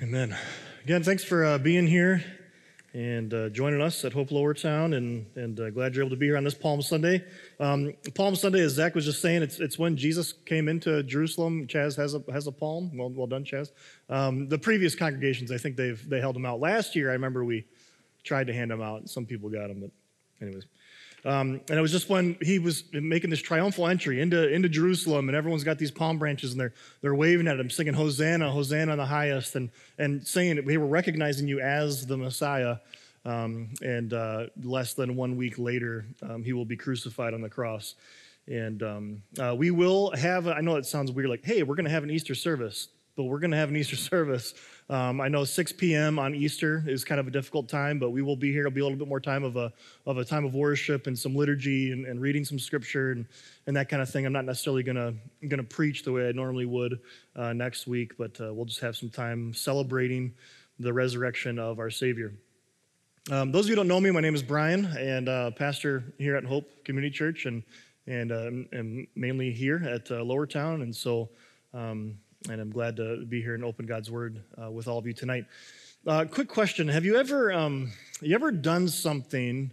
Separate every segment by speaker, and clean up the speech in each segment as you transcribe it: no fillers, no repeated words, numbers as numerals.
Speaker 1: Amen. Again, thanks for being here and joining us at Hope Lower Town, and glad you're able to be here on this Palm Sunday. Palm Sunday, as Zach was just saying, it's when Jesus came into Jerusalem. Chaz has a palm. Well done, Chaz. The previous congregations, I think they held them out. Last year, I remember we tried to hand them out. Some people got them, but anyways. And it was just when he was making this triumphal entry into Jerusalem, and everyone's got these palm branches, and they're waving at him, singing Hosanna, Hosanna in the highest, and saying that they were recognizing you as the Messiah. And less than 1 week later, he will be crucified on the cross. And we will have, I know it sounds weird, like, hey, we're going to have an Easter service, but we're going to have an Easter service. I know 6 p.m. on Easter is kind of a difficult time, but we will be here. It'll be a little bit more time of a time of worship and some liturgy and reading some scripture and that kind of thing. I'm not necessarily gonna preach the way I normally would next week, but we'll just have some time celebrating the resurrection of our Savior. Those of you who don't know me, my name is Brian, and pastor here at Hope Community Church, and mainly here at Lower Town, and so. And I'm glad to be here and open God's Word with all of you tonight. Quick question: have you ever done something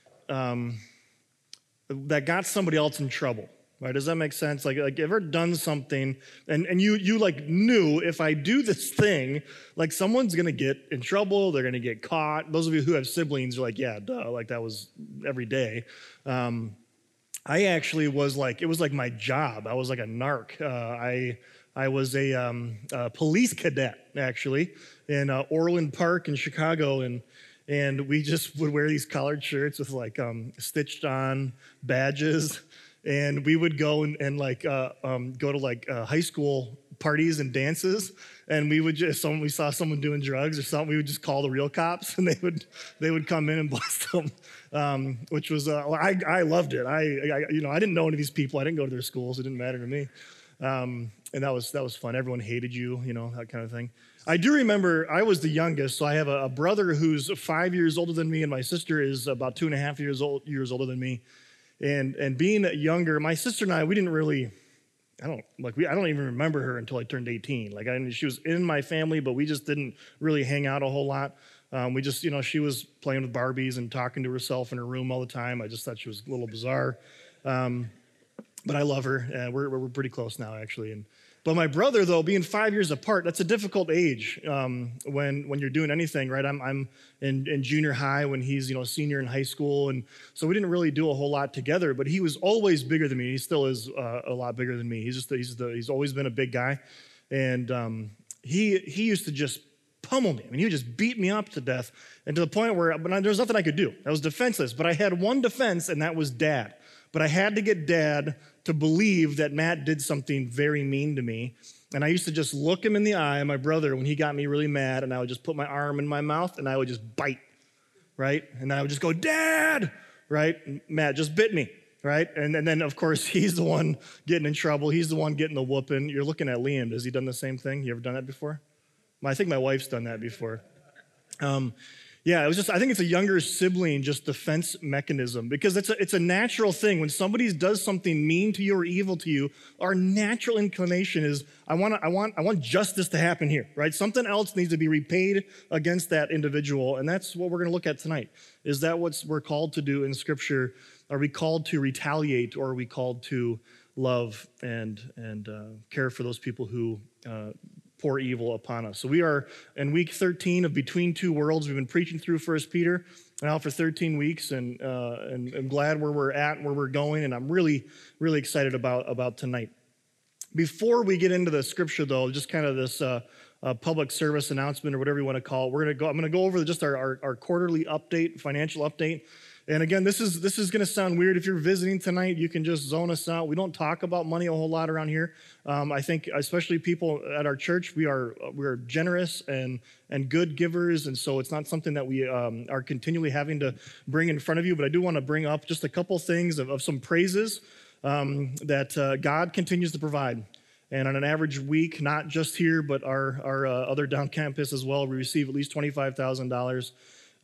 Speaker 1: that got somebody else in trouble? Right? Does that make sense? Like ever done something and you like knew if I do this thing, like someone's gonna get in trouble, they're gonna get caught. Those of you who have siblings are like, yeah, duh, like that was every day. I actually was like, it was like my job. I was like a narc. I was a police cadet, actually, in Orland Park in Chicago, and we just would wear these collared shirts with like stitched-on badges, and we would go and go to like high school parties and dances, and we would just, we saw someone doing drugs or something, we would just call the real cops, and they would come in and bust them, which was I loved it. I didn't know any of these people. I didn't go to their schools. It didn't matter to me. And that was fun. Everyone hated you, that kind of thing. I do remember I was the youngest, so I have a brother who's 5 years older than me, and my sister is about 2.5 years older than me. And being younger, my sister and I, we didn't really, I don't even remember her until I turned 18. Like she was in my family, but we just didn't really hang out a whole lot. We just, she was playing with Barbies and talking to herself in her room all the time. I just thought she was a little bizarre. But I love her. We're pretty close now, actually. But my brother, though, being 5 years apart, that's a difficult age when you're doing anything, right? I'm in junior high when he's a senior in high school, and so we didn't really do a whole lot together. But he was always bigger than me. He still is a lot bigger than me. He's always been a big guy, and he used to just pummel me. I mean, he would just beat me up to death, and to the point where there was nothing I could do. I was defenseless. But I had one defense, and that was Dad. But I had to get Dad to believe that Matt did something very mean to me. And I used to just look him in the eye, my brother, when he got me really mad, and I would just put my arm in my mouth, and I would just bite, right? And then I would just go, Dad, right? And Matt just bit me, right? And then, of course, he's the one getting in trouble. He's the one getting the whooping. You're looking at Liam. Has he done the same thing? You ever done that before? I think my wife's done that before. Yeah, it was just, I think it's a younger sibling, just defense mechanism, because it's a natural thing. When somebody does something mean to you or evil to you, our natural inclination is, I want justice to happen here, right? Something else needs to be repaid against that individual, and that's what we're going to look at tonight. Is that what we're called to do in Scripture? Are we called to retaliate, or are we called to love and care for those people who pour evil upon us? So we are in week 13 of Between Two Worlds. We've been preaching through 1 Peter now for 13 weeks, and I'm glad where we're at and where we're going, and I'm really, really excited about tonight. Before we get into the scripture, though, just kind of this public service announcement or whatever you want to call it, I'm going to go over just our quarterly update, financial update. And again, this is going to sound weird. If you're visiting tonight, you can just zone us out. We don't talk about money a whole lot around here. I think, especially people at our church, we are generous and good givers, and so it's not something that we are continually having to bring in front of you. But I do want to bring up just a couple things of some praises that God continues to provide. And on an average week, not just here, but our other down campus as well, we receive at least $25,000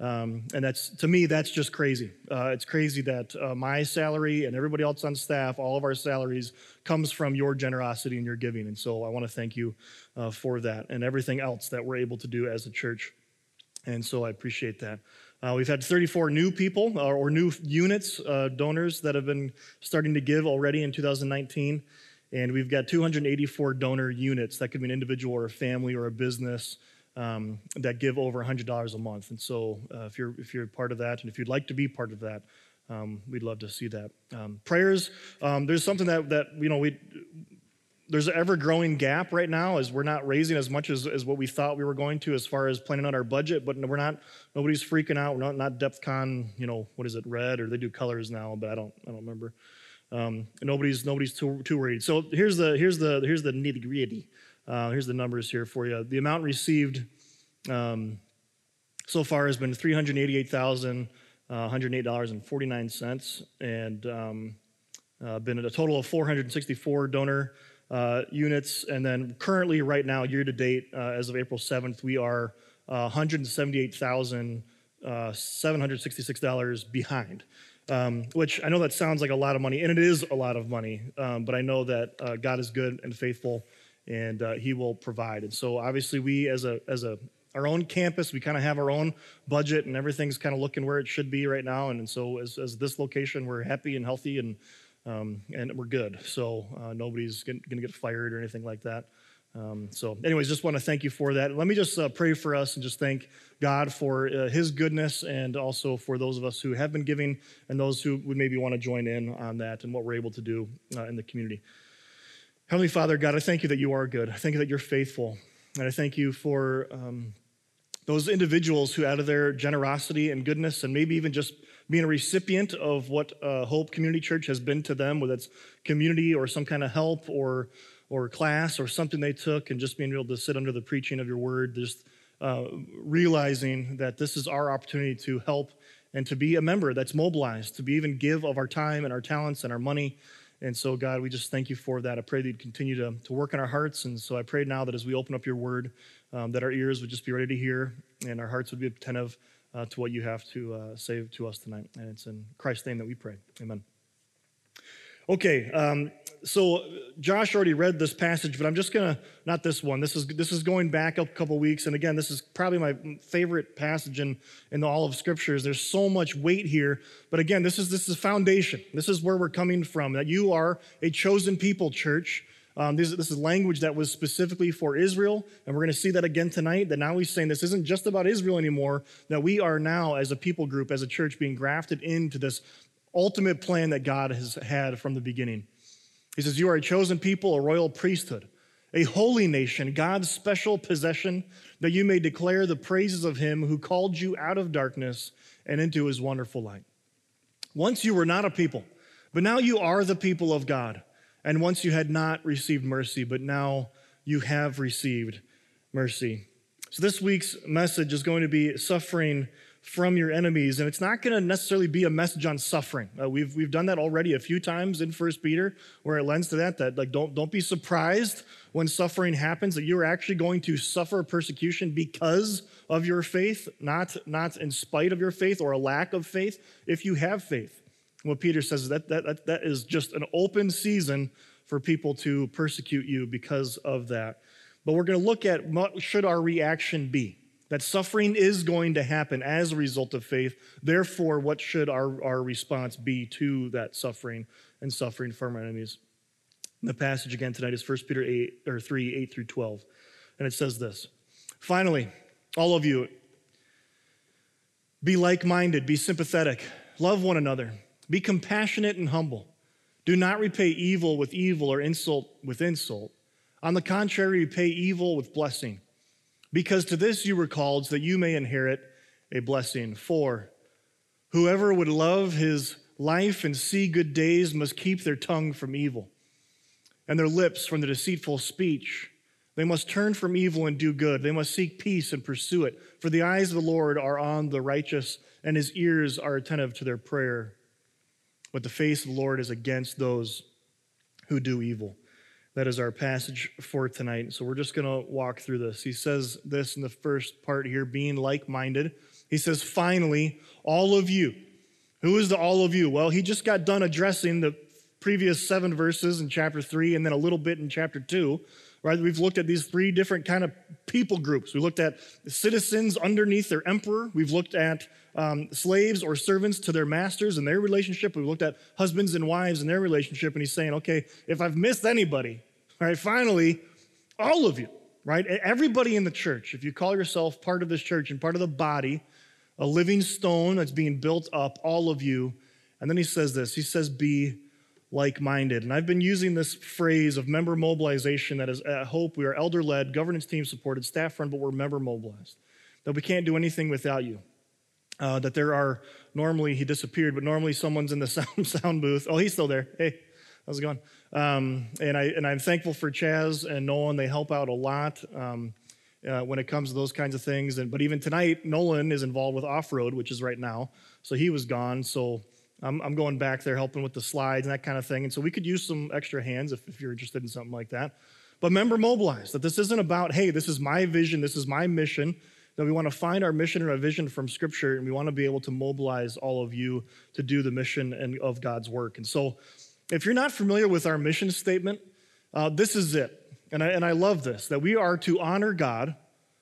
Speaker 1: And that's, to me, that's just crazy. It's crazy that my salary and everybody else on staff, all of our salaries, comes from your generosity and your giving. And so I want to thank you for that and everything else that we're able to do as a church. And so I appreciate that. We've had 34 new people or new units, donors that have been starting to give already in 2019. And we've got 284 donor units. That could be an individual or a family or a business that give over $100 a month. And so if you're part of that, and if you'd like to be part of that, we'd love to see that. Prayers, there's something that there's an ever-growing gap right now as we're not raising as much as what we thought we were going to as far as planning out our budget, but nobody's freaking out. We're not DEFCON, what is it, red, or they do colors now, but I don't remember. Nobody's too worried. So here's the nitty-gritty. Here's the numbers here for you. The amount received so far has been $388,108.49, and been at a total of 464 donor units. And then currently, right now, year to date, as of April 7th, we are $178,766 behind. Which I know that sounds like a lot of money, and it is a lot of money, but I know that God is good and faithful, and He will provide. And so obviously we as our own campus, we kind of have our own budget, and everything's kind of looking where it should be right now. And so as this location, we're happy and healthy, and we're good. So nobody's going to get fired or anything like that. So anyways, just want to thank you for that. Let me just pray for us and just thank God for His goodness, and also for those of us who have been giving and those who would maybe want to join in on that and what we're able to do in the community. Heavenly Father, God, I thank you that you are good. I thank you that you're faithful. And I thank you for those individuals who, out of their generosity and goodness, and maybe even just being a recipient of what Hope Community Church has been to them, whether it's community or some kind of help or class or something they took, and just being able to sit under the preaching of your word, just realizing that this is our opportunity to help and to be a member that's mobilized, to be even give of our time and our talents and our money. And so, God, we just thank you for that. I pray that you'd continue to work in our hearts. And so I pray now that as we open up your word, that our ears would just be ready to hear, and our hearts would be attentive to what you have to say to us tonight. And it's in Christ's name that we pray. Amen. Okay, so Josh already read this passage, but I'm just going to, not this one. This is going back a couple weeks. And again, this is probably my favorite passage in all of Scriptures. There's so much weight here. But again, this is foundation. This is where we're coming from, that you are a chosen people, church. This is language that was specifically for Israel, and we're going to see that again tonight, that now he's saying this isn't just about Israel anymore, that we are now, as a people group, as a church, being grafted into this ultimate plan that God has had from the beginning. He says, you are a chosen people, a royal priesthood, a holy nation, God's special possession, that you may declare the praises of him who called you out of darkness and into his wonderful light. Once you were not a people, but now you are the people of God. And once you had not received mercy, but now you have received mercy. So this week's message is going to be suffering from your enemies, and it's not going to necessarily be a message on suffering. We've done that already a few times in 1 Peter, where it lends to that like don't be surprised when suffering happens, that you're actually going to suffer persecution because of your faith, not in spite of your faith or a lack of faith, if you have faith. And what Peter says is that is just an open season for people to persecute you because of that. But we're going to look at what should our reaction be. That suffering is going to happen as a result of faith. Therefore, what should our response be to that suffering and suffering from our enemies? And the passage again tonight is 1 Peter 3, 8 through 12. And it says this: finally, all of you, be like-minded, be sympathetic, love one another, be compassionate and humble. Do not repay evil with evil or insult with insult. On the contrary, repay evil with blessing. Because to this you were called, so that you may inherit a blessing. For whoever would love his life and see good days must keep their tongue from evil and their lips from the deceitful speech. They must turn from evil and do good. They must seek peace and pursue it. For the eyes of the Lord are on the righteous, and his ears are attentive to their prayer. But the face of the Lord is against those who do evil. That is our passage for tonight. So we're just going to walk through this. He says this in the first part here, being like-minded. He says, finally, all of you. Who is the all of you? Well, he just got done addressing the previous 7 verses in chapter 3 and then a little bit in chapter 2. Right? We've looked at these 3 different kind of people groups. We looked at citizens underneath their emperor. We've looked at slaves or servants to their masters and their relationship. We've looked at husbands and wives and their relationship. And he's saying, okay, if I've missed anybody, all right, finally, all of you, right? Everybody in the church, if you call yourself part of this church and part of the body, a living stone that's being built up, all of you. And then he says this, he says, be like-minded. And I've been using this phrase of member mobilization that is at Hope. We are elder-led, governance team supported, staff-run, but we're member mobilized. That we can't do anything without you. That there are, normally, he disappeared, but normally someone's in the sound booth. Oh, he's still there. Hey, how's it going? And I'm thankful for Chaz and Nolan. They help out a lot when it comes to those kinds of things. But even tonight, Nolan is involved with off-road, which is right now. So he was gone. So I'm going back there helping with the slides and that kind of thing. And so we could use some extra hands if you're interested in something like that. But member mobilized, that this isn't about, hey, this is my vision, this is my mission, that we want to find our mission and our vision from Scripture, and we want to be able to mobilize all of you to do the mission and of God's work. And so if you're not familiar with our mission statement, this is it. And I love this, that we are to honor God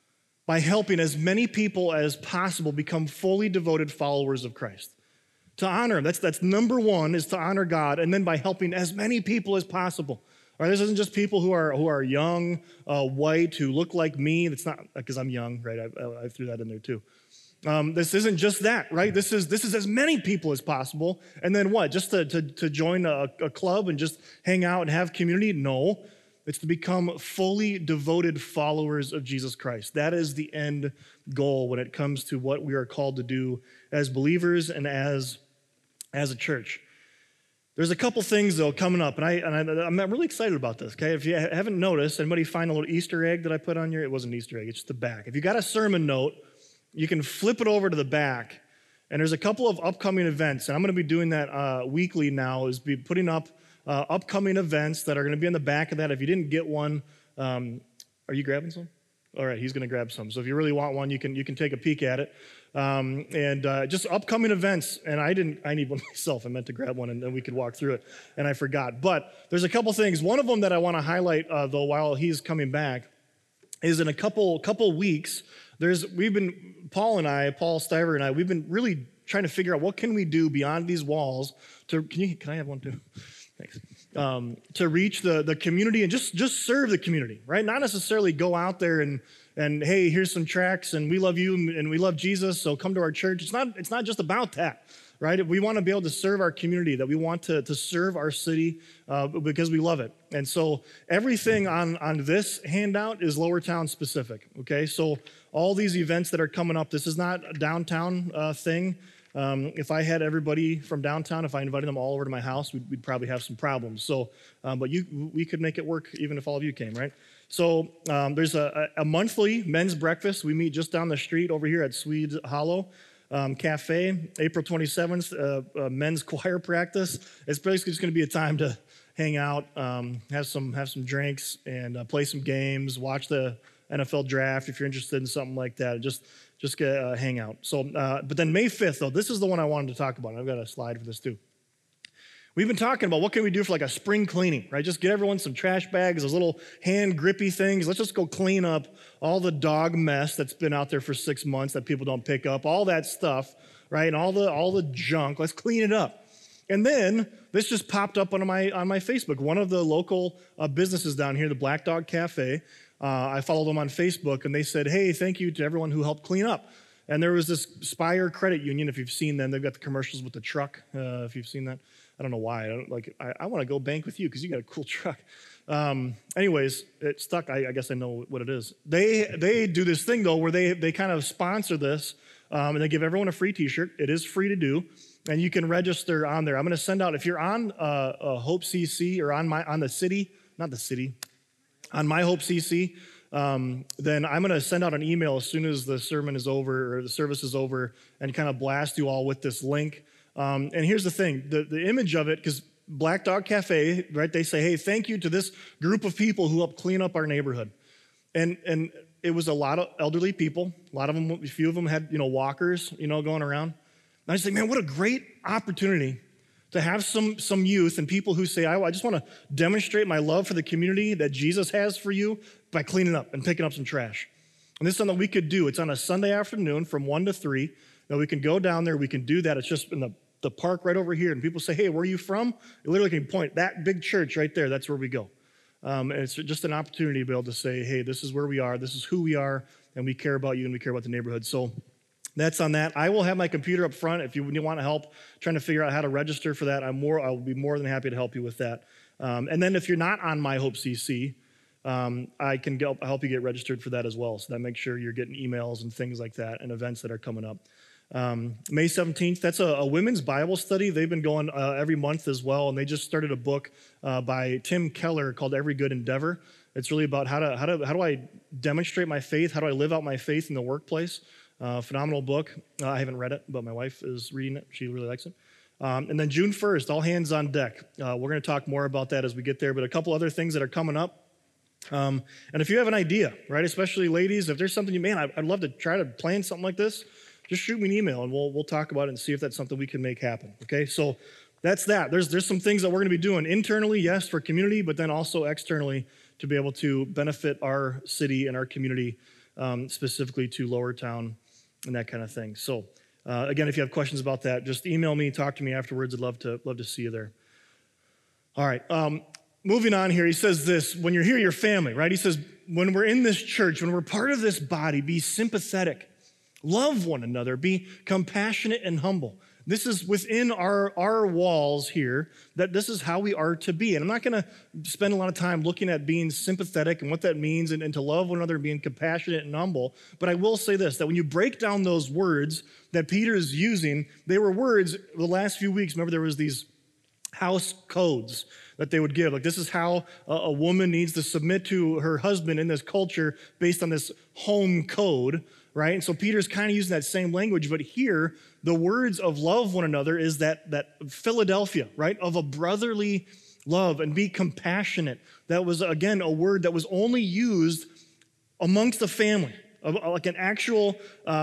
Speaker 1: by helping as many people as possible become fully devoted followers of Christ. To honor him. That's number one, is to honor God, and then by helping as many people as possible. All right, this isn't just people who are young, white, who look like me. That's not because I'm young, right? I threw that in there too. This isn't just that, right? This is as many people as possible. And then what? Just to join a club and just hang out and have community? No. It's to become fully devoted followers of Jesus Christ. That is the end goal when it comes to what we are called to do as believers and as a church. There's a couple things, though, coming up, and I'm really excited about this, okay? If you haven't noticed, anybody find a little Easter egg that I put on here? It wasn't an Easter egg, it's just the back. If you got a sermon note, you can flip it over to the back, and there's a couple of upcoming events, and I'm going to be doing that weekly now, is be putting up upcoming events that are going to be on the back of that. If you didn't get one, are you grabbing some? All right, he's going to grab some. So if you really want one, you can take a peek at it. Just upcoming events, and I need one myself. I meant to grab one, and then we could walk through it, and I forgot. But there's a couple things. One of them that I want to highlight, though, while he's coming back, is in a couple weeks. Paul Stiver and I, we've been really trying to figure out what can we do beyond these walls. Can I have one too? Thanks. To reach the community and just serve the community, right? Not necessarily go out there and hey, here's some tracts and we love you and we love Jesus, so come to our church. It's not just about that, right? We want to be able to serve our community, that we want to serve our city because we love it. And so everything on this handout is Lowertown specific, okay? So all these events that are coming up, this is not a downtown thing. If I had everybody from downtown, if I invited them all over to my house, we'd probably have some problems. So, but we could make it work even if all of you came, right? So there's a monthly men's breakfast. We meet just down the street over here at Swedes Hollow Cafe, April 27th, men's choir practice. It's basically just going to be a time to hang out, have some drinks, and play some games, watch the NFL draft if you're interested in something like that. Just hang out. So, but then May 5th, though, this is the one I wanted to talk about. I've got a slide for this too. We've been talking about what can we do for like a spring cleaning, right? Just get everyone some trash bags, those little hand grippy things. Let's just go clean up all the dog mess that's been out there for 6 months that people don't pick up, all that stuff, right? And all the junk. Let's clean it up. And then this just popped up on my Facebook. One of the local businesses down here, the Black Dog Cafe, I followed them on Facebook, and they said, hey, thank you to everyone who helped clean up. And there was this Spire Credit Union, if you've seen them. They've got the commercials with the truck, if you've seen that. I don't know why. I want to go bank with you because you got a cool truck. Anyways, it stuck. I guess I know what it is. They do this thing, though, where they kind of sponsor this, and they give everyone a free T-shirt. It is free to do, and you can register on there. I'm going to send out, if you're on Hope CC or on My Hope CC, then I'm going to send out an email as soon as the sermon is over or the service is over and kind of blast you all with this link. And here's the thing, the image of it, because Black Dog Cafe, right? They say, hey, thank you to this group of people who helped clean up our neighborhood. And it was a lot of elderly people. A lot of them, a few of them had, walkers, going around. And I just think, man, what a great opportunity to have some youth and people who say, I just want to demonstrate my love for the community that Jesus has for you by cleaning up and picking up some trash. And this is something we could do. It's on a Sunday afternoon from 1 to 3. Now we can go down there. We can do that. It's just in the park right over here. And people say, hey, where are you from? You literally can point, that big church right there, that's where we go. And it's just an opportunity to be able to say, hey, this is where we are. This is who we are. And we care about you and we care about the neighborhood. So that's on that. I will have my computer up front if you want help trying to figure out how to register for that. I'll be more than happy to help you with that. And then if you're not on My Hope CC, I can help you get registered for that as well. So that makes sure you're getting emails and things like that and events that are coming up. May 17th, that's a women's Bible study. They've been going every month as well, and they just started a book by Tim Keller called Every Good Endeavor. It's really about how do I demonstrate my faith? How do I live out my faith in the workplace? Phenomenal book. I haven't read it, but my wife is reading it. She really likes it. And then June 1st, all hands on deck. We're going to talk more about that as we get there, but a couple other things that are coming up. And if you have an idea, right, especially ladies, if there's something I'd love to try to plan something like this, just shoot me an email and we'll talk about it and see if that's something we can make happen. Okay, so that's that. There's some things that we're going to be doing internally, yes, for community, but then also externally to be able to benefit our city and our community, specifically to Lower Town and that kind of thing. So again, if you have questions about that, just email me, talk to me afterwards. I'd love to see you there. All right. Moving on here, he says this, when you're here, your family, right? He says, when we're in this church, when we're part of this body, be sympathetic, love one another, be compassionate and humble. This is within our walls here, that this is how we are to be. And I'm not going to spend a lot of time looking at being sympathetic and what that means and to love one another and being compassionate and humble. But I will say this, that when you break down those words that Peter is using, they were words the last few weeks. Remember, there was these house codes that they would give. Like, this is how a woman needs to submit to her husband in this culture based on this home code, right? And so Peter's kind of using that same language, but here, the words of love one another is that Philadelphia, right? Of a brotherly love and be compassionate. That was, again, a word that was only used amongst the family, like an actual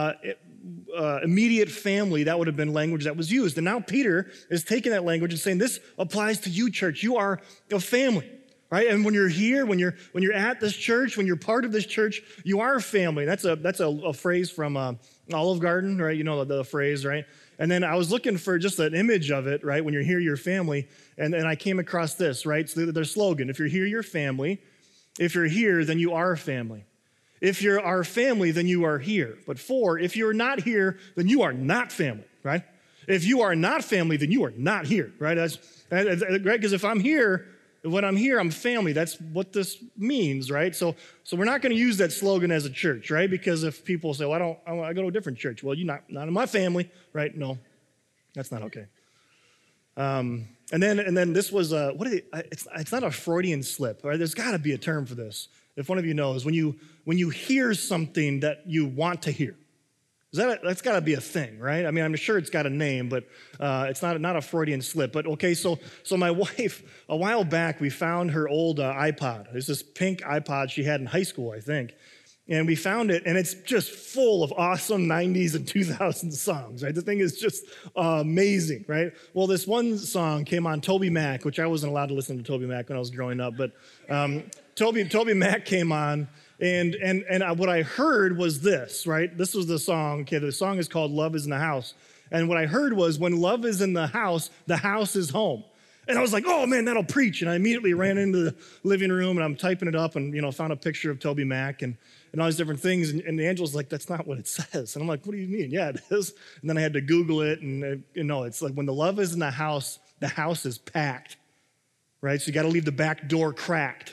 Speaker 1: immediate family. That would have been language that was used. And now Peter is taking that language and saying, this applies to you, church. You are a family, right? And when you're here, when you're at this church, when you're part of this church, you are a family. That's a phrase from Olive Garden, right? You know the phrase, right? And then I was looking for just an image of it, right? When you're here, you're family. And I came across this, right? So their slogan, if you're here, you're family. If you're here, then you are family. If you're our family, then you are here. But if you're not here, then you are not family, right? If you are not family, then you are not here, right? That's right, because if I'm here, when I'm here, I'm family. That's what this means, right? So we're not going to use that slogan as a church, right? Because if people say, well, I go to a different church. Well, you're not in my family, right? No, that's not okay. And then this was it's not a Freudian slip, right? There's got to be a term for this. If one of you knows, when you hear something that you want to hear, that's got to be a thing, right? I mean, I'm sure it's got a name, but it's not a Freudian slip. But okay, so my wife, a while back, we found her old iPod. It's this pink iPod she had in high school, I think. And we found it, and it's just full of awesome 90s and 2000s songs, right? The thing is just amazing, right? Well, this one song came on Toby Mac, which I wasn't allowed to listen to Toby Mac when I was growing up, but Toby Mac came on, and what I heard was this, right? This was the song. Okay, the song is called Love is in the House. And what I heard was, when love is in the house is home. And I was like, oh man, that'll preach. And I immediately ran into the living room and I'm typing it up and found a picture of Toby Mac and all these different things. And Angela's like, that's not what it says. And I'm like, what do you mean? Yeah, it is. And then I had to Google it and it's like when the love is in the house is packed, right? So you got to leave the back door cracked.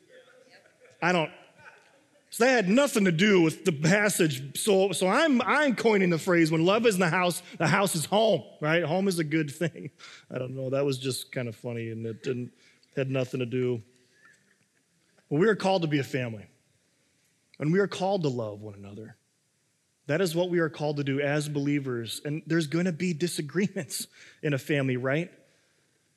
Speaker 1: So that had nothing to do with the passage. So I'm coining the phrase, when love is in the house is home, right? Home is a good thing. I don't know. That was just kind of funny, and it had nothing to do. Well, we are called to be a family, and we are called to love one another. That is what we are called to do as believers, and there's going to be disagreements in a family, right?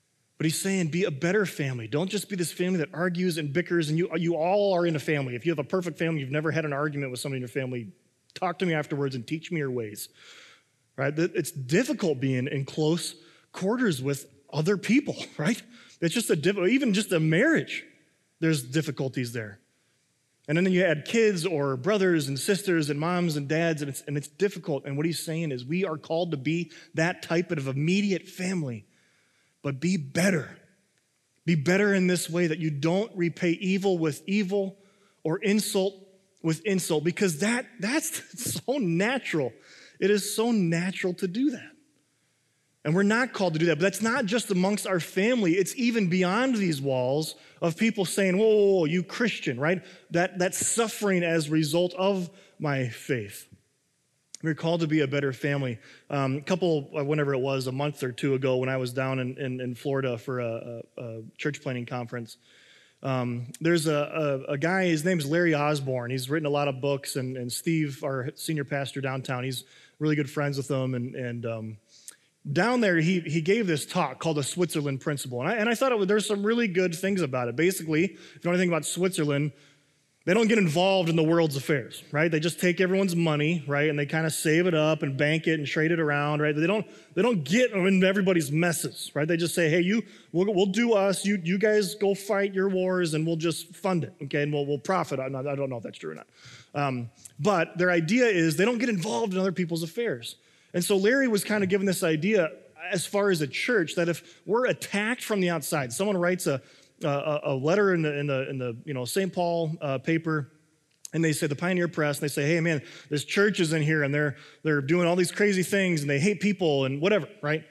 Speaker 1: But he's saying be a better family. Don't just be this family that argues and bickers, and you all are in a family. If you have a perfect family, you've never had an argument with somebody in your family, talk to me afterwards and teach me your ways. Right? It's difficult being in close quarters with other people, right? It's just even just a marriage, there's difficulties there. And then you add kids or brothers and sisters and moms and dads, and it's difficult. And what he's saying is we are called to be that type of immediate family, but be better. Be better in this way that you don't repay evil with evil or insult with insult, because that's so natural. It is so natural to do that. And we're not called to do that, but that's not just amongst our family. It's even beyond these walls of people saying, whoa, you Christian, right? That's suffering as a result of my faith. We're called to be a better family. Whenever it was, a month or two ago when I was down in Florida for a church planting conference, there's a guy, his name's Larry Osborne. He's written a lot of books, and Steve, our senior pastor downtown, he's really good friends with him, and down there, he gave this talk called the Switzerland Principle, and I thought there's some really good things about it. Basically, if you know anything about Switzerland, they don't get involved in the world's affairs, right? They just take everyone's money, right, and they kind of save it up and bank it and trade it around, right? They don't get into everybody's messes, right? They just say, hey, we'll do us. You guys go fight your wars, and we'll just fund it, okay? And we'll profit. I don't know if that's true or not. But their idea is they don't get involved in other people's affairs. And so Larry was kind of given this idea as far as a church that if we're attacked from the outside, someone writes a letter in the St. Paul paper, and they say the Pioneer Press, and they say, hey man, there's churches in here, and they're doing all these crazy things, and they hate people and whatever, right?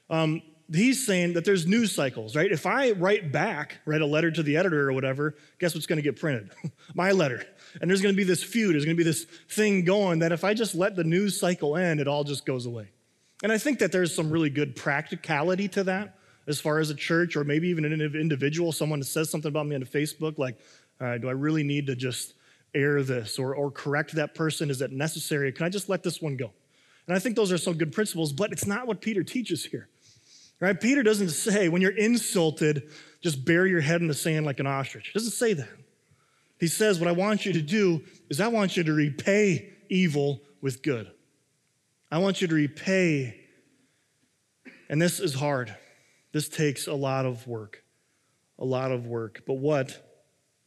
Speaker 1: He's saying that there's news cycles, right? If I write a letter to the editor or whatever, guess what's going to get printed? My letter. And there's going to be this feud, there's going to be this thing going that if I just let the news cycle end, it all just goes away. And I think that there's some really good practicality to that as far as a church or maybe even an individual, someone that says something about me on Facebook, like, all right, do I really need to just air this or correct that person? Is that necessary? Can I just let this one go? And I think those are some good principles, but it's not what Peter teaches here. Right? Peter doesn't say when you're insulted, just bury your head in the sand like an ostrich. He doesn't say that. He says, what I want you to do is I want you to repay evil with good. I want you to repay, and this is hard. This takes a lot of work, But what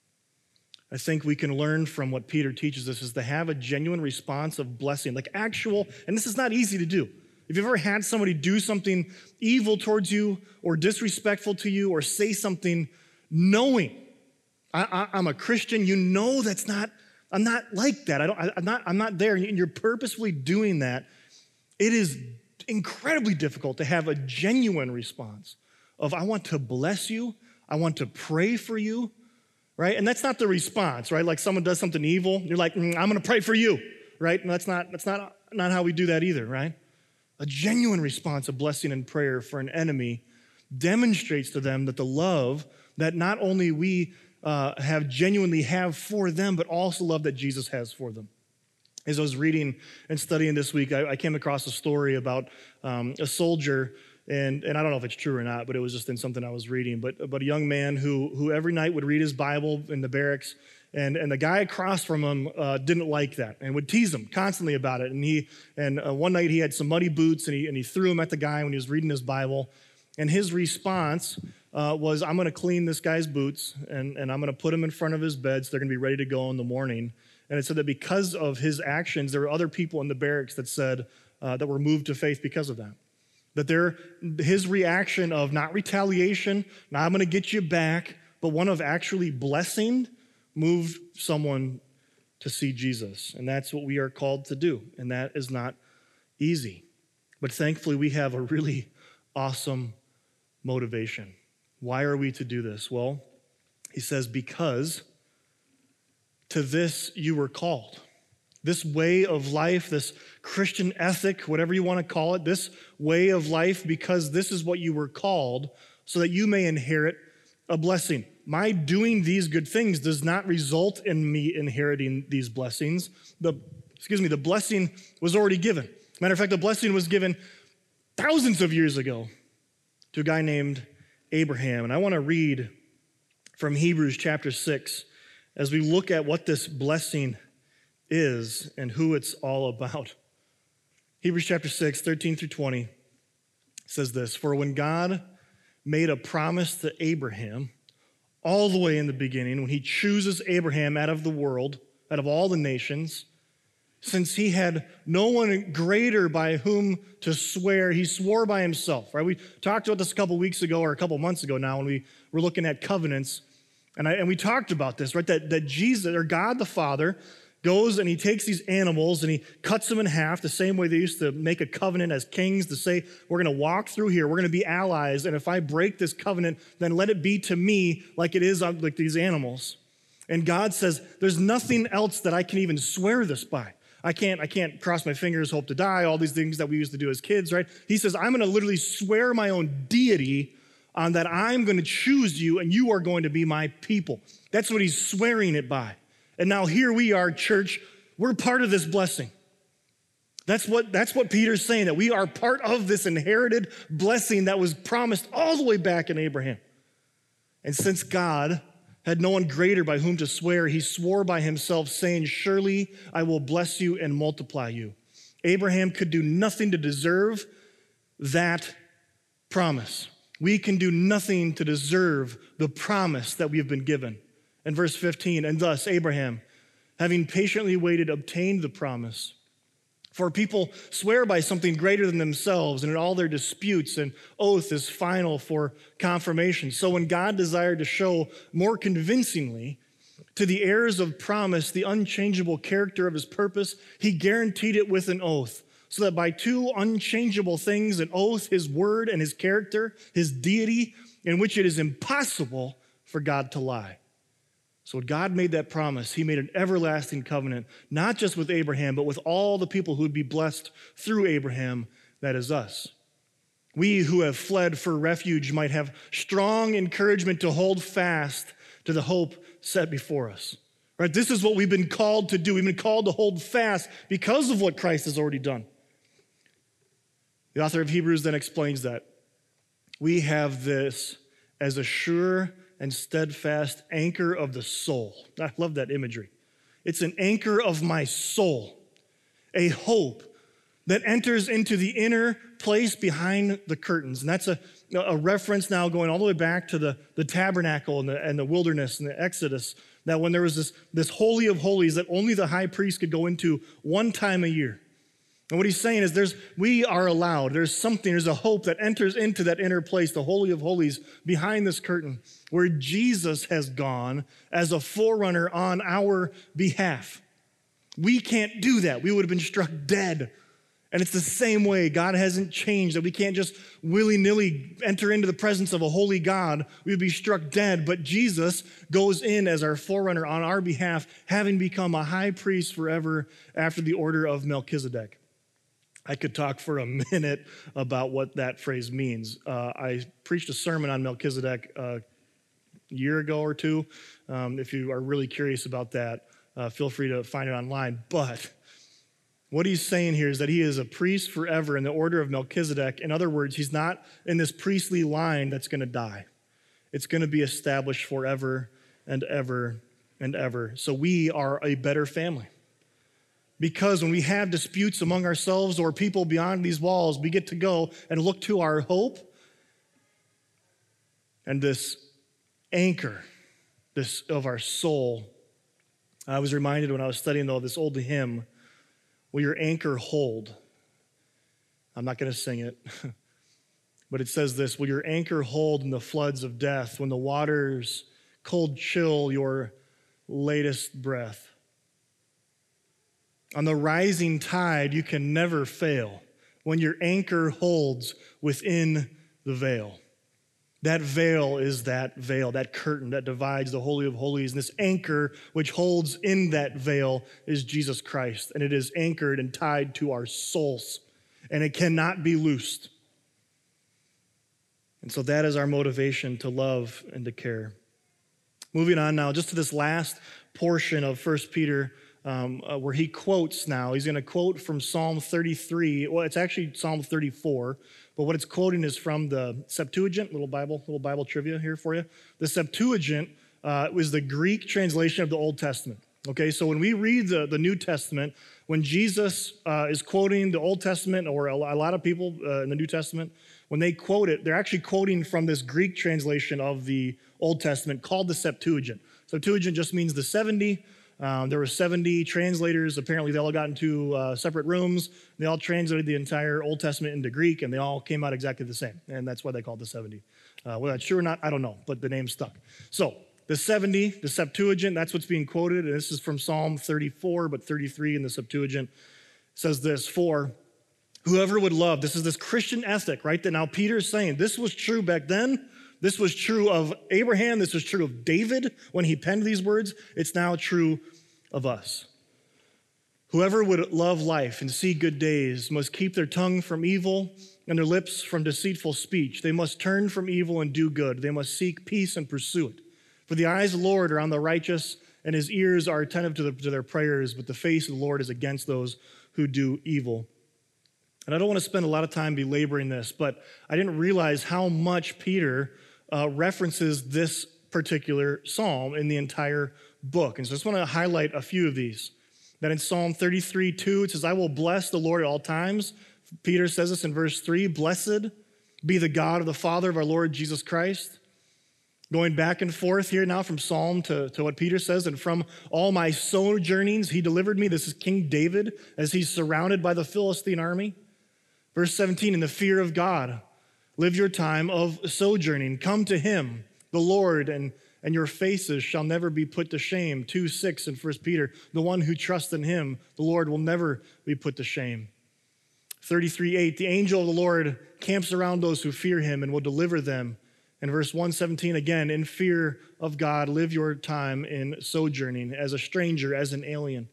Speaker 1: I think we can learn from what Peter teaches us is to have a genuine response of blessing, like actual, and this is not easy to do. If you've ever had somebody do something evil towards you or disrespectful to you or say something knowing, I'm a Christian, you know I'm not like that. I'm not there, and you're purposefully doing that. It is incredibly difficult to have a genuine response of, I want to bless you, I want to pray for you, right? And that's not the response, right? Like someone does something evil, you're like, I'm gonna pray for you, right? And that's not how we do that either, right? A genuine response of blessing and prayer for an enemy demonstrates to them that the love that not only we genuinely have for them, but also love that Jesus has for them. As I was reading and studying this week, I came across a story about a soldier, and I don't know if it's true or not, but it was just in something I was reading, but a young man who every night would read his Bible in the barracks, and the guy across from him didn't like that and would tease him constantly about it. And one night he had some muddy boots, and he threw them at the guy when he was reading his Bible, and his response was, I'm going to clean this guy's boots, and I'm going to put them in front of his bed so they're going to be ready to go in the morning. And it said that because of his actions, there were other people in the barracks that said that were moved to faith because of that. That his reaction of not retaliation, not I'm going to get you back, but one of actually blessing, moved someone to see Jesus. And that's what we are called to do. And that is not easy. But thankfully, we have a really awesome motivation. Why are we to do this? Well, he says, because to this you were called. This way of life, this Christian ethic, whatever you want to call it, this way of life, because this is what you were called, so that you may inherit a blessing. My doing these good things does not result in me inheriting these blessings. The blessing was already given. Matter of fact, the blessing was given thousands of years ago to a guy named Abraham. And I want to read from Hebrews chapter 6 as we look at what this blessing is and who it's all about. Hebrews chapter 6, 13 through 20 says this, "For when God made a promise to Abraham all the way in the beginning, when he chooses Abraham out of the world, out of all the nations, since he had no one greater by whom to swear, he swore by himself," right? We talked about this a couple weeks ago or a couple months ago now when we were looking at covenants. And we talked about this, right? That Jesus, or God the Father, goes and he takes these animals and he cuts them in half the same way they used to make a covenant as kings to say, we're going to walk through here, we're going to be allies, and if I break this covenant, then let it be to me like it is like these animals. And God says, there's nothing else that I can even swear this by. I can't cross my fingers, hope to die, all these things that we used to do as kids, right? He says, I'm going to literally swear my own deity on that I'm going to choose you and you are going to be my people. That's what he's swearing it by. And now here we are, church, we're part of this blessing. That's what Peter's saying, that we are part of this inherited blessing that was promised all the way back in Abraham. And since God had no one greater by whom to swear, he swore by himself, saying, surely I will bless you and multiply you. Abraham could do nothing to deserve that promise. We can do nothing to deserve the promise that we have been given. In verse 15, and thus Abraham, having patiently waited, obtained the promise. For people swear by something greater than themselves, and in all their disputes, an oath is final for confirmation. So when God desired to show more convincingly to the heirs of promise the unchangeable character of his purpose, he guaranteed it with an oath, so that by two unchangeable things, an oath, his word, and his character, his deity, in which it is impossible for God to lie. So when God made that promise, he made an everlasting covenant, not just with Abraham, but with all the people who would be blessed through Abraham, that is us. We who have fled for refuge might have strong encouragement to hold fast to the hope set before us. Right? This is what we've been called to do. We've been called to hold fast because of what Christ has already done. The author of Hebrews then explains that we have this as a sure and steadfast anchor of the soul. I love that imagery. It's an anchor of my soul, a hope that enters into the inner place behind the curtains. And that's a reference now going all the way back to the tabernacle and the wilderness and the Exodus, that when there was this holy of holies that only the high priest could go into one time a year. And what he's saying is we are allowed, there's a hope that enters into that inner place, the Holy of Holies, behind this curtain, where Jesus has gone as a forerunner on our behalf. We can't do that. We would have been struck dead. And it's the same way. God hasn't changed, that we can't just willy-nilly enter into the presence of a holy God. We would be struck dead. But Jesus goes in as our forerunner on our behalf, having become a high priest forever after the order of Melchizedek. I could talk for a minute about what that phrase means. I preached a sermon on Melchizedek a year ago or two. If you are really curious about that, feel free to find it online. But what he's saying here is that he is a priest forever in the order of Melchizedek. In other words, he's not in this priestly line that's going to die. It's going to be established forever and ever and ever. So we are a better family. Because when we have disputes among ourselves or people beyond these walls, we get to go and look to our hope and this anchor of our soul. I was reminded when I was studying, though, this old hymn, "Will your anchor hold?" I'm not going to sing it, but it says this: "Will your anchor hold in the floods of death, when the waters cold chill your latest breath? On the rising tide you can never fail, when your anchor holds within the veil." That veil is that curtain that divides the Holy of Holies. And this anchor which holds in that veil is Jesus Christ. And it is anchored and tied to our souls. And it cannot be loosed. And so that is our motivation to love and to care. Moving on now, just to this last portion of 1 Peter where he quotes now. He's going to quote from Psalm 33. Well, it's actually Psalm 34, but what it's quoting is from the Septuagint, little Bible trivia here for you. The Septuagint was the Greek translation of the Old Testament. Okay, so when we read the New Testament, when Jesus is quoting the Old Testament, or a lot of people in the New Testament, when they quote it, they're actually quoting from this Greek translation of the Old Testament called the Septuagint. Septuagint just means the 70. There were 70 translators. Apparently, they all got into separate rooms. They all translated the entire Old Testament into Greek, and they all came out exactly the same. And that's why they called it the 70. Whether that's true or not, I don't know, but the name stuck. So the 70, the Septuagint, that's what's being quoted. And this is from Psalm 34, but 33 in the Septuagint says this: "For whoever would love," this is this Christian ethic, right? That now Peter's saying this was true back then. This was true of Abraham. This was true of David when he penned these words. It's now true of us. "Whoever would love life and see good days must keep their tongue from evil and their lips from deceitful speech. They must turn from evil and do good. They must seek peace and pursue it. For the eyes of the Lord are on the righteous, and his ears are attentive to their prayers, but the face of the Lord is against those who do evil." And I don't want to spend a lot of time belaboring this, but I didn't realize how much Peter references this particular psalm in the entire book. And so I just want to highlight a few of these. That in Psalm 33:2, it says, "I will bless the Lord at all times." Peter says this in verse 3, "Blessed be the God of the Father of our Lord Jesus Christ." Going back and forth here now from Psalm to what Peter says, "And from all my sojournings he delivered me." This is King David as he's surrounded by the Philistine army. Verse 17, "In the fear of God, live your time of sojourning. Come to him, the Lord, and your faces shall never be put to shame." 2:6 in 1 Peter, "The one who trusts in him, the Lord will never be put to shame." 33:8, "The angel of the Lord camps around those who fear him and will deliver them." And verse 117 again, "In fear of God, live your time in sojourning, as a stranger, as an alien."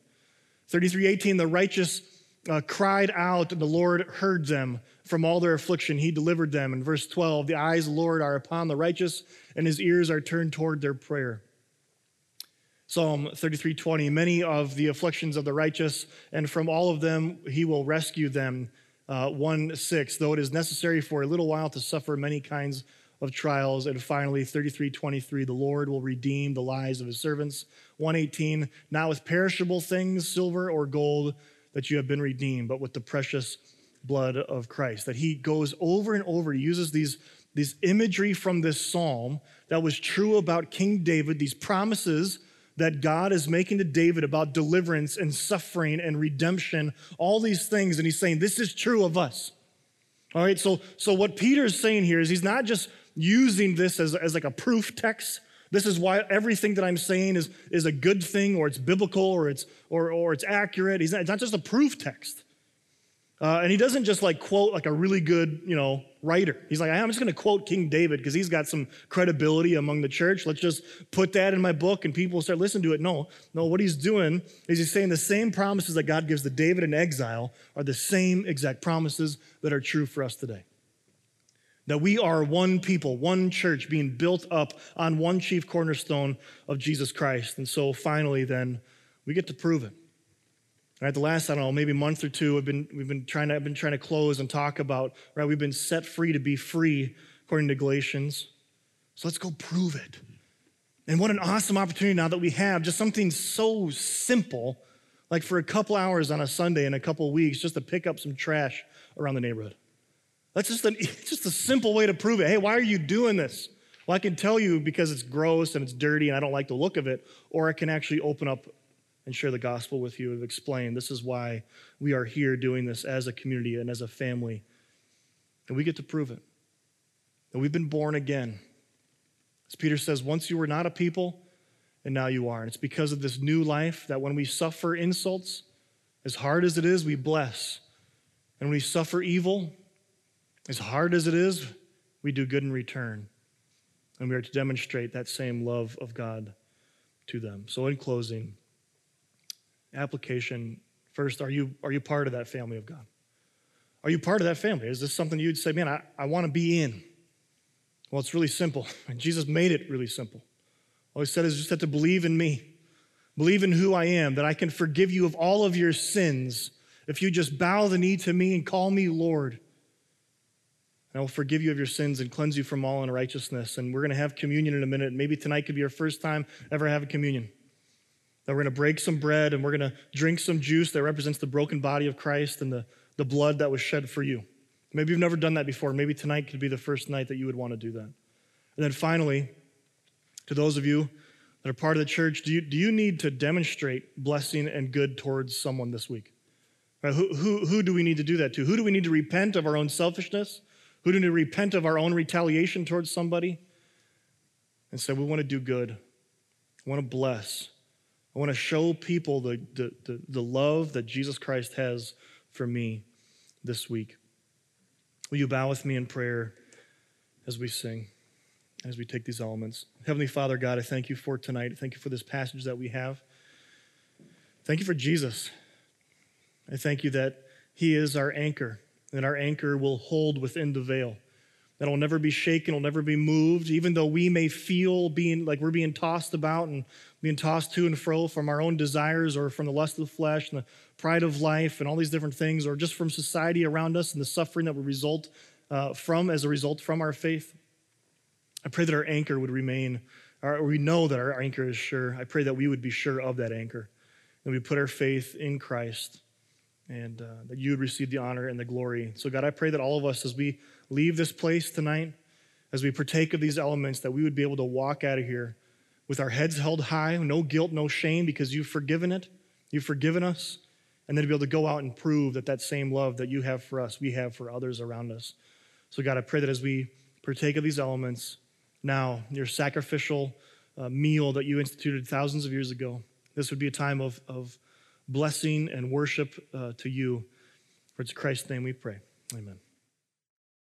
Speaker 1: 33:18, "The righteous cried out, and the Lord heard them. From all their affliction, he delivered them." And verse 12, "The eyes of the Lord are upon the righteous, and his ears are turned toward their prayer." Psalm 33:20, "Many of the afflictions of the righteous, and from all of them he will rescue them." 1:6, "Though it is necessary for a little while to suffer many kinds of trials." And finally, 33:23, "The Lord will redeem the lives of his servants." 1:18, "Not with perishable things, silver or gold, that you have been redeemed, but with the precious blood of Christ." That he goes over and over, he uses these imagery from this psalm that was true about King David, these promises that God is making to David about deliverance and suffering and redemption, all these things, and he's saying, this is true of us. All right, so what Peter's saying here is he's not just using this as like a proof text. This is why everything that I'm saying is a good thing, or it's biblical, or it's accurate. It's not just a proof text. And he doesn't just like quote like a really good, writer. He's like, I'm just going to quote King David because he's got some credibility among the church. Let's just put that in my book and people will start listening to it. No, what he's doing is he's saying the same promises that God gives to David in exile are the same exact promises that are true for us today. That we are one people, one church being built up on one chief cornerstone of Jesus Christ. And so finally then, we get to prove it. All right, the last, maybe month or two, I've been trying to close and talk about, right, we've been set free to be free, according to Galatians. So let's go prove it. And what an awesome opportunity now that we have just something so simple, like for a couple hours on a Sunday in a couple weeks, just to pick up some trash around the neighborhood. That's just a simple way to prove it. Hey, why are you doing this? Well, I can tell you because it's gross and it's dirty and I don't like the look of it, or I can actually open up and share the gospel with you and explain this is why we are here doing this as a community and as a family. And we get to prove it. That we've been born again. As Peter says, once you were not a people, and now you are. And it's because of this new life that when we suffer insults, as hard as it is, we bless. And when we suffer evil, as hard as it is, we do good in return. And we are to demonstrate that same love of God to them. So in closing, application. First, are you part of that family of God? Are you part of that family? Is this something you'd say, man, I want to be in? Well, it's really simple. And Jesus made it really simple. All he said is just have to believe in me. Believe in who I am, that I can forgive you of all of your sins if you just bow the knee to me and call me Lord. And I will forgive you of your sins and cleanse you from all unrighteousness. And we're going to have communion in a minute. Maybe tonight could be your first time ever having communion. That we're going to break some bread and we're going to drink some juice that represents the broken body of Christ and the blood that was shed for you. Maybe you've never done that before. Maybe tonight could be the first night that you would want to do that. And then finally, to those of you that are part of the church, do you need to demonstrate blessing and good towards someone this week? Right? Who do we need to do that to? Who do we need to repent of our own selfishness? Who do we need to repent of our own retaliation towards somebody? And say, we want to do good. I want to bless. I want to show people the love that Jesus Christ has for me this week. Will you bow with me in prayer as we sing, as we take these elements? Heavenly Father, God, I thank you for tonight. Thank you for this passage that we have. Thank you for Jesus. I thank you that he is our anchor, and our anchor will hold within the veil. That will never be shaken, will never be moved, even though we may feel like we're being tossed about and being tossed to and fro from our own desires or from the lust of the flesh and the pride of life and all these different things, or just from society around us and the suffering that will result from our faith. I pray that our anchor would remain, or we know that our anchor is sure. I pray that we would be sure of that anchor, that we put our faith in Christ, and that you would receive the honor and the glory. So God, I pray that all of us, as we leave this place tonight, as we partake of these elements, that we would be able to walk out of here with our heads held high, no guilt, no shame, because you've forgiven us, and then to be able to go out and prove that same love that you have for us, we have for others around us. So God, I pray that as we partake of these elements now, your sacrificial meal that you instituted thousands of years ago, this would be a time of blessing and worship to you. For it's Christ's name we pray. Amen.